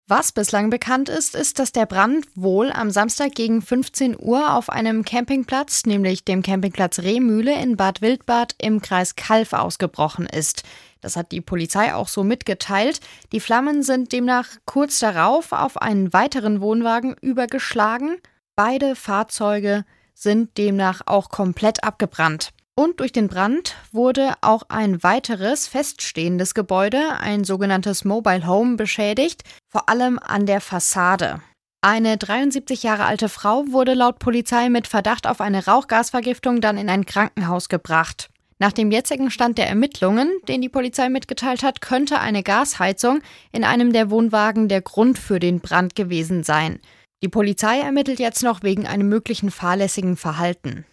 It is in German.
Was bislang bekannt ist, ist, dass der Brand wohl am Samstag gegen 15 Uhr auf einem Campingplatz, nämlich dem Campingplatz Rehmühle in Bad Wildbad im Kreis Calw ausgebrochen ist. Das hat die Polizei auch so mitgeteilt. Die Flammen sind demnach kurz darauf auf einen weiteren Wohnwagen übergeschlagen. Beide Fahrzeuge sind demnach auch komplett abgebrannt. Und durch den Brand wurde auch ein weiteres feststehendes Gebäude, ein sogenanntes Mobile Home, beschädigt, vor allem an der Fassade. Eine 73 Jahre alte Frau wurde laut Polizei mit Verdacht auf eine Rauchgasvergiftung dann in ein Krankenhaus gebracht. Nach dem jetzigen Stand der Ermittlungen, den die Polizei mitgeteilt hat, könnte eine Gasheizung in einem der Wohnwagen der Grund für den Brand gewesen sein. Die Polizei ermittelt jetzt noch wegen einem möglichen fahrlässigen Verhalten.